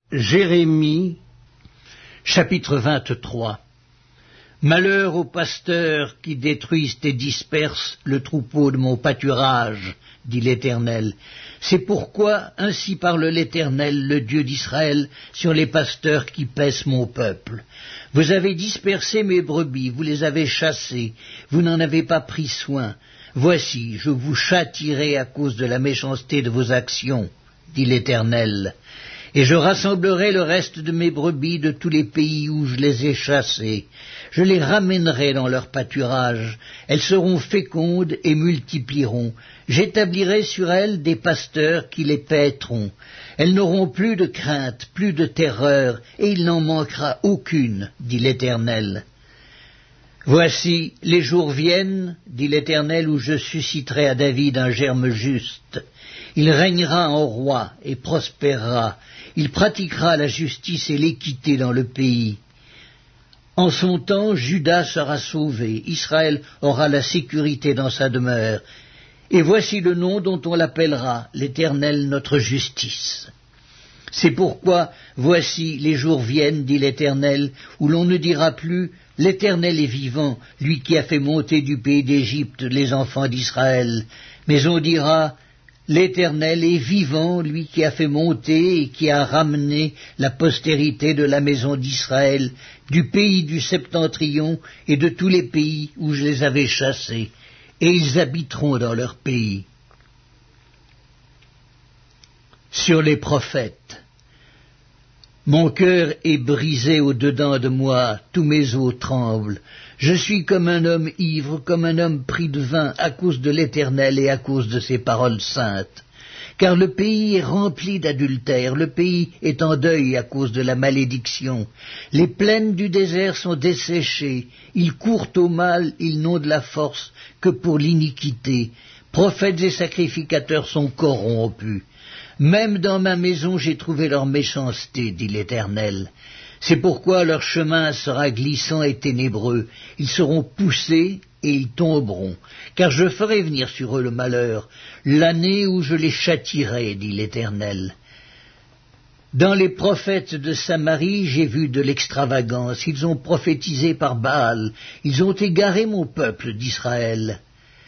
Jérémie, chapitre 23. Malheur aux pasteurs qui détruisent et dispersent le troupeau de mon pâturage, dit l'Éternel. C'est pourquoi ainsi parle l'Éternel, le Dieu d'Israël, sur les pasteurs qui paissent mon peuple. Vous avez dispersé mes brebis, vous les avez chassées, vous n'en avez pas pris soin. Voici, je vous châtierai à cause de la méchanceté de vos actions, dit l'Éternel. Et je rassemblerai le reste de mes brebis de tous les pays où je les ai chassées. Je les ramènerai dans leur pâturage. Elles seront fécondes et multiplieront. J'établirai sur elles des pasteurs qui les paîtront. Elles n'auront plus de crainte, plus de terreur, et il n'en manquera aucune, dit l'Éternel. Voici, les jours viennent, dit l'Éternel, où je susciterai à David un germe juste. Il régnera en roi et prospérera. Il pratiquera la justice et l'équité dans le pays. En son temps, Juda sera sauvé, Israël aura la sécurité dans sa demeure. Et voici le nom dont on l'appellera, l'Éternel notre justice. C'est pourquoi, voici, les jours viennent, dit l'Éternel, où l'on ne dira plus, l'Éternel est vivant, lui qui a fait monter du pays d'Égypte les enfants d'Israël. Mais on dira, l'Éternel est vivant, lui qui a fait monter et qui a ramené la postérité de la maison d'Israël, du pays du septentrion et de tous les pays où je les avais chassés, et ils habiteront dans leur pays. Sur les prophètes. Mon cœur est brisé au-dedans de moi, tous mes os tremblent. Je suis comme un homme ivre, comme un homme pris de vin, à cause de l'Éternel et à cause de ses paroles saintes. Car le pays est rempli d'adultère, le pays est en deuil à cause de la malédiction. Les plaines du désert sont desséchées, ils courent au mal, ils n'ont de la force que pour l'iniquité. Prophètes et sacrificateurs sont corrompus. Même dans ma maison j'ai trouvé leur méchanceté, dit l'Éternel. C'est pourquoi leur chemin sera glissant et ténébreux. Ils seront poussés et ils tomberont, car je ferai venir sur eux le malheur, l'année où je les châtierai, dit l'Éternel. Dans les prophètes de Samarie, j'ai vu de l'extravagance. Ils ont prophétisé par Baal. Ils ont égaré mon peuple d'Israël.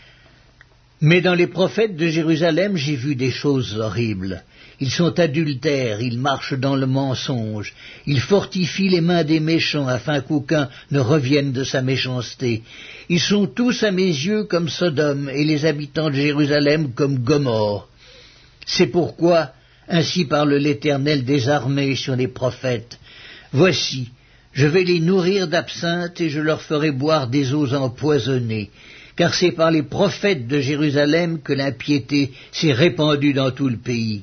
Mais dans les prophètes de Jérusalem, j'ai vu des choses horribles. Ils sont adultères, ils marchent dans le mensonge, ils fortifient les mains des méchants afin qu'aucun ne revienne de sa méchanceté. Ils sont tous à mes yeux comme Sodome et les habitants de Jérusalem comme Gomorrhe. C'est pourquoi, ainsi parle l'Éternel des armées sur les prophètes. Voici, je vais les nourrir d'absinthe et je leur ferai boire des eaux empoisonnées. Car c'est par les prophètes de Jérusalem que l'impiété s'est répandue dans tout le pays.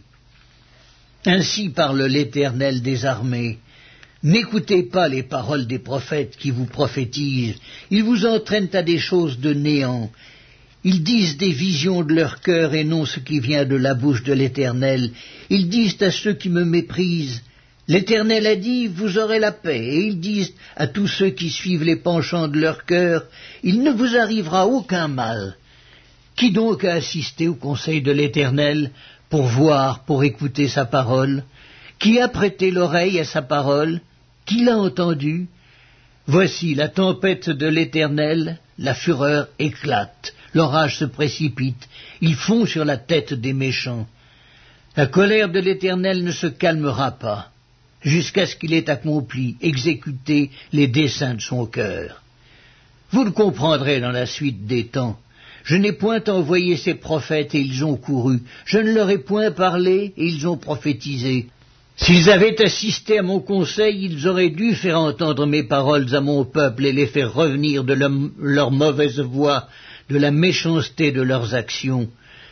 Ainsi parle l'Éternel des armées. N'écoutez pas les paroles des prophètes qui vous prophétisent. Ils vous entraînent à des choses de néant. Ils disent des visions de leur cœur et non ce qui vient de la bouche de l'Éternel. Ils disent à ceux qui me méprisent, l'Éternel a dit, vous aurez la paix. Et ils disent à tous ceux qui suivent les penchants de leur cœur, il ne vous arrivera aucun mal. Qui donc a assisté au conseil de l'Éternel pour voir, pour écouter sa parole? Qui a prêté l'oreille à sa parole? Qui l'a entendu? Voici la tempête de l'Éternel, la fureur éclate, l'orage se précipite, il fond sur la tête des méchants. La colère de l'Éternel ne se calmera pas, jusqu'à ce qu'il ait accompli, exécuté les desseins de son cœur. Vous le comprendrez dans la suite des temps. Je n'ai point envoyé ces prophètes et ils ont couru. Je ne leur ai point parlé et ils ont prophétisé. S'ils avaient assisté à mon conseil, ils auraient dû faire entendre mes paroles à mon peuple et les faire revenir de leur mauvaise voie, de la méchanceté de leurs actions.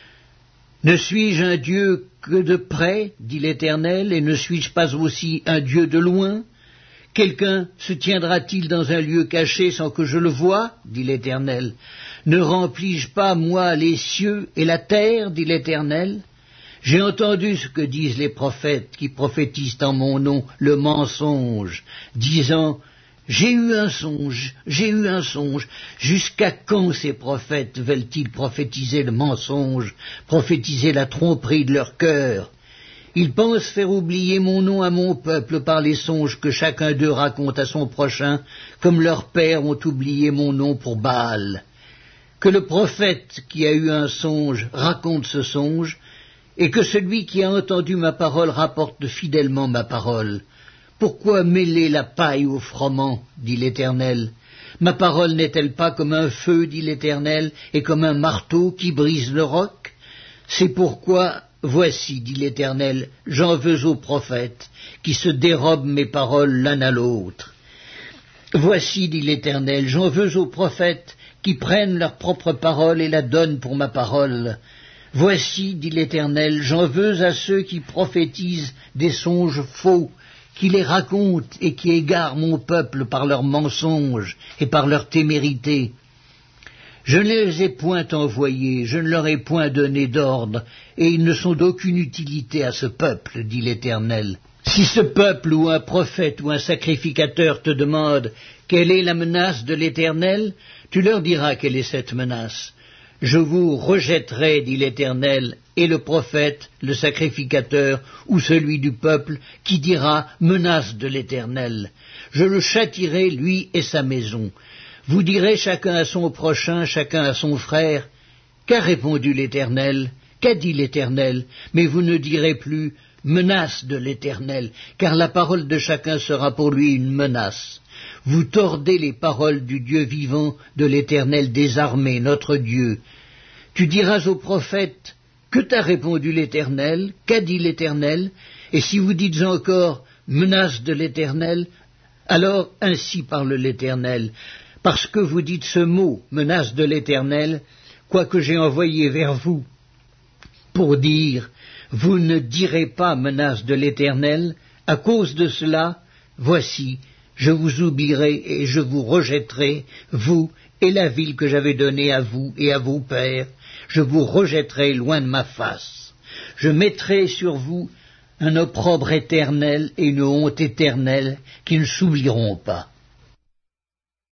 Ne suis-je un Dieu que de près, dit l'Éternel, et ne suis-je pas aussi un Dieu de loin? Quelqu'un se tiendra-t-il dans un lieu caché sans que je le voie, dit l'Éternel? Ne remplis-je pas, moi, les cieux et la terre, dit l'Éternel? J'ai entendu ce que disent les prophètes qui prophétisent en mon nom le mensonge, disant « J'ai eu un songe, j'ai eu un songe. » Jusqu'à quand ces prophètes veulent-ils prophétiser le mensonge, prophétiser la tromperie de leur cœur? Ils pensent faire oublier mon nom à mon peuple par les songes que chacun d'eux raconte à son prochain, comme leurs pères ont oublié mon nom pour Baal. Que le prophète qui a eu un songe raconte ce songe, et que celui qui a entendu ma parole rapporte fidèlement ma parole. Pourquoi mêler la paille au froment, dit l'Éternel? Ma parole n'est-elle pas comme un feu, dit l'Éternel, et comme un marteau qui brise le roc? C'est pourquoi, voici, dit l'Éternel, j'en veux aux prophètes, qui se dérobent mes paroles l'un à l'autre. Voici, dit l'Éternel, j'en veux aux prophètes, qui prennent leur propre parole et la donnent pour ma parole. Voici, dit l'Éternel, j'en veux à ceux qui prophétisent des songes faux, qui les racontent et qui égarent mon peuple par leurs mensonges et par leur témérité. Je ne les ai point envoyés, je ne leur ai point donné d'ordre, et ils ne sont d'aucune utilité à ce peuple, dit l'Éternel. Si ce peuple ou un prophète ou un sacrificateur te demande quelle est la menace de l'Éternel, tu leur diras quelle est cette menace. Je vous rejetterai, dit l'Éternel, et le prophète, le sacrificateur, ou celui du peuple, qui dira « menace de l'Éternel ». Je le châtierai, lui et sa maison. Vous direz chacun à son prochain, chacun à son frère, « Qu'a répondu l'Éternel? Qu'a dit l'Éternel ?» Mais vous ne direz plus « menace de l'Éternel », car la parole de chacun sera pour lui une menace. Vous tordez les paroles du Dieu vivant, de l'Éternel des armées, notre Dieu. Tu diras au prophète, « Que t'a répondu l'Éternel? Qu'a dit l'Éternel ?» Et si vous dites encore, « Menace de l'Éternel », alors ainsi parle l'Éternel, parce que vous dites ce mot, « Menace de l'Éternel », quoique j'ai envoyé vers vous pour dire, « Vous ne direz pas menace de l'Éternel », à cause de cela, voici, je vous oublierai et je vous rejetterai, vous et la ville que j'avais donnée à vous et à vos pères, je vous rejetterai loin de ma face. Je mettrai sur vous un opprobre éternel et une honte éternelle qui ne s'oublieront pas.